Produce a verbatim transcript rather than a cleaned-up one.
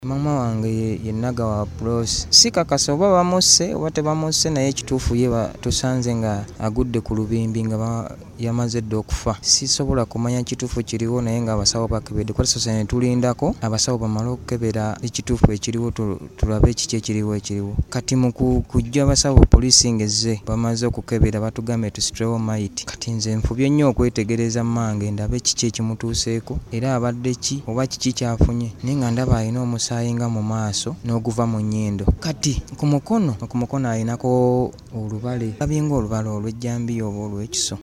Maama wange ye, ye Nagawa Proce sikakasa oba bamusse oba tebamusse naye ekituufu ye tusanze nga agudde ku lubimbi nga yamaze dda okufa. Sisobola kumanya kituufu kiriwo naye nga abasawo bakebedde kuba tusose ne tulindako abasawo bamale okukebera ekituufu ekiriwo tulabe kiki ekiriwo ekiriwo. Kati mu kujja abasawo poliisi ng'ezze bamaze okukebera batugambye tusitulewo mayiti. Kati nze nfubye nnyo okwetegereza mmange ndabe kiki ekimutuuseeko era abadde ki oba kiki kyafunye naye nga ndaba alina omusaayi nga mu maaso n'oguva mu nnyindo. Kati ku mukono ku mukono alinako olubale labye ng'olubale olw'ejjambiya oba olw'ekiso.